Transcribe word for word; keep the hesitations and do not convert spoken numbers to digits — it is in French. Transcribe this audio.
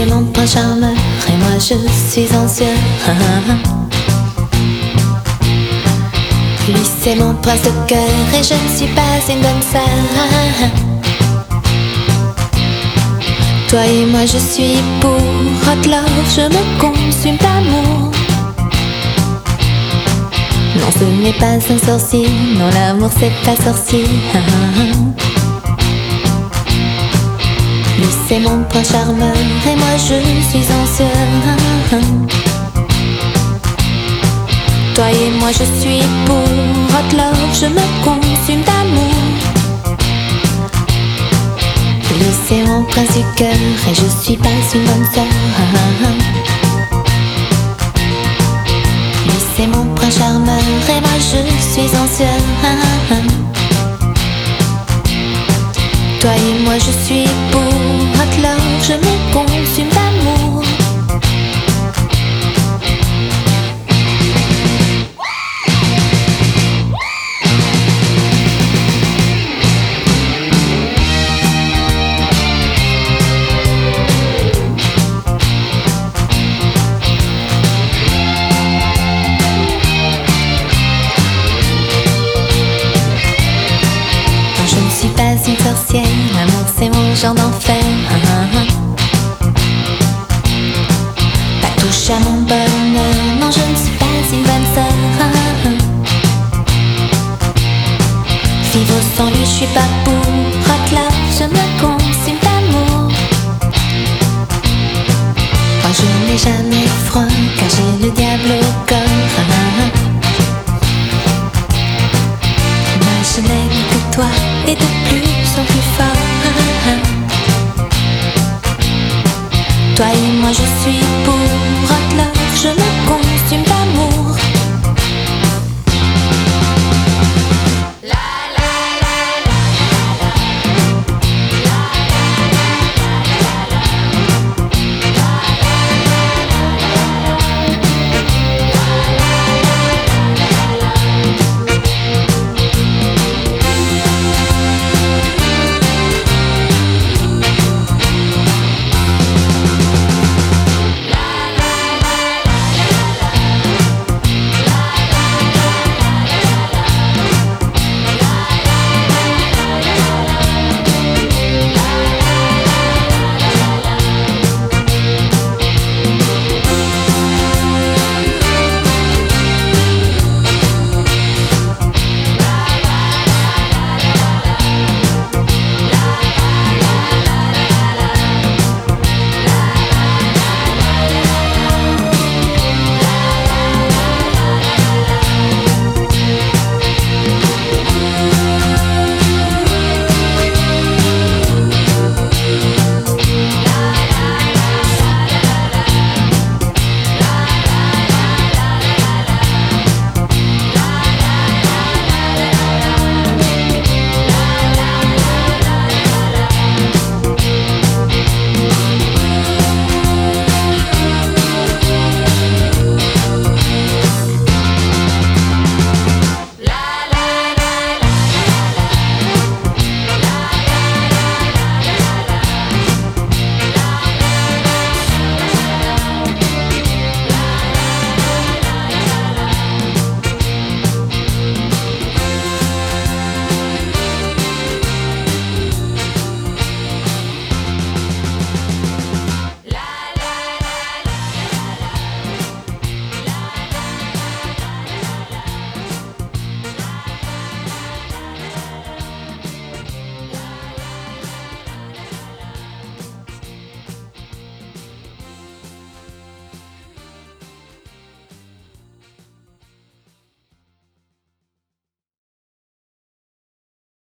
mon prince charmeur et moi je suis anxieux. Lui c'est mon prince de cœur et je ne suis pas une bonne sœur. Toi et moi je suis pour hot love, je me consume d'amour. Non, ce n'est pas un sorcier, non l'amour c'est pas sorcier. Lui c'est mon prince charmeur et moi je suis anxieux. Toi et moi je suis pour hot love, je me consume d'amour. Lui c'est mon prince du cœur et je suis pas une bonne sœur. Lui c'est mon prince charmeur et moi je suis anxieux. Toi et moi je suis pour hot love, je me consume d'amour. Une sorcière, l'amour c'est mon genre d'enfer. Pas touche à mon bonheur, non je ne suis pas une bonne sœur. Vivre sans lui je suis pas pour hot love, je me consume d'amour. Moi je n'ai jamais froid car j'ai le diable au corps. Moi je n'aime que toi et de plus en plus fort. Toi et moi je suis pour hot love, je me